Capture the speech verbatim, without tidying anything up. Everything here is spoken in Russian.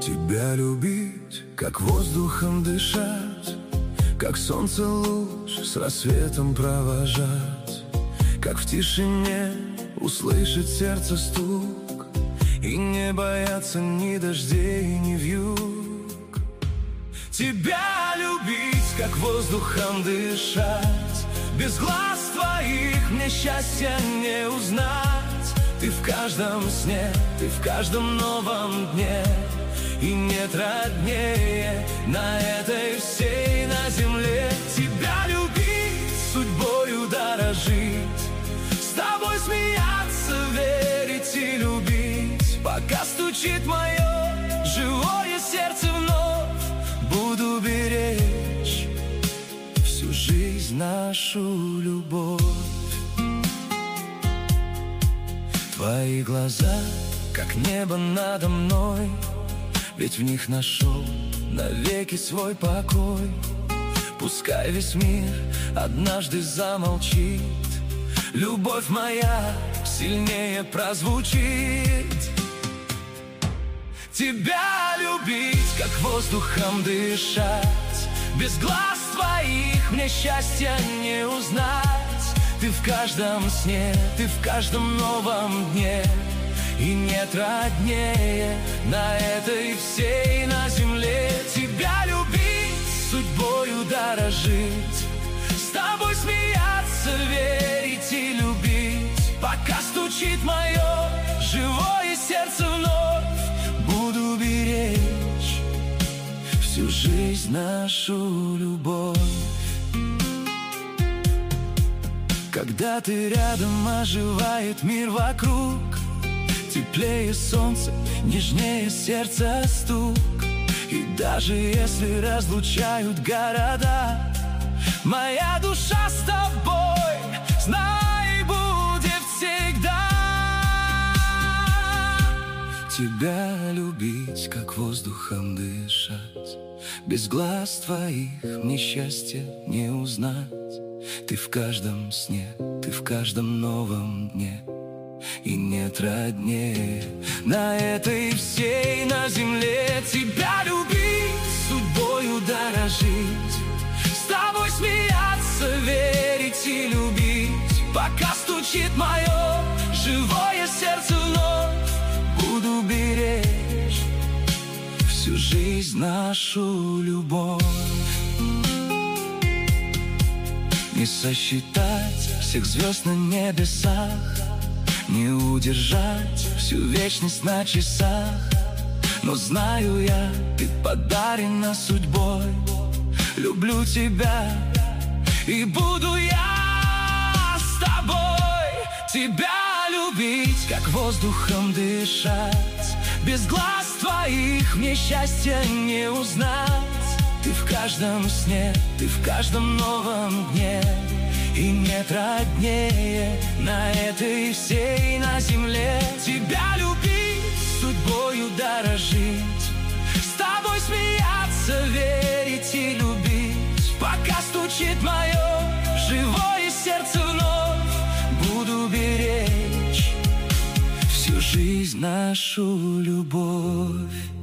Тебя любить, как воздухом дышать, как солнце луч с рассветом провожать, как в тишине услышать сердце стук и не бояться ни дождей, ни вьюг. Тебя любить, как воздухом дышать, без глаз твоих мне счастья не узнать. Ты в каждом сне, ты в каждом новом дне, и нет роднее на этой всей на земле. Тебя любить, судьбою дорожить, с тобой смеяться, верить и любить. Пока стучит мое живое сердце вновь, буду беречь всю жизнь нашу любовь. Твои глаза, как небо надо мной, ведь в них нашел навеки свой покой. Пускай весь мир однажды замолчит, любовь моя сильнее прозвучит. Тебя любить, как воздухом дышать, без глаз твоих мне счастья не узнать. Ты в каждом сне, ты в каждом новом дне, и нет роднее на этой всей на земле. Тебя любить, судьбою дорожить, с тобой смеяться, верить и любить. Пока стучит мое живое сердце вновь, буду беречь всю жизнь нашу любовь. Когда ты рядом, оживает мир вокруг, теплее солнце, нежнее сердце стук. И даже если разлучают города, моя душа с тобой, знай, будет всегда. Тебя любить, как воздухом дышать, без глаз твоих мне счастья не узнать. Ты в каждом сне, ты в каждом новом дне, и нет роднее на этой всей на земле. Тебя любить, судьбою дорожить, с тобой смеяться, верить и любить. Пока стучит мое живое сердце вновь, буду беречь всю жизнь нашу любовь. Не сосчитать всех звезд на небесах, не удержать всю вечность на часах. Но знаю я, ты подарена судьбой. Люблю тебя, и буду я с тобой. Тебя любить, как воздухом дышать, без глаз твоих мне счастья не узнать. Ты в каждом сне, ты в каждом новом дне, и нет роднее на этой всей на земле. Тебя любить, судьбою дорожить, с тобой смеяться, верить и любить. Пока стучит мое живое сердце вновь, буду беречь всю жизнь нашу любовь.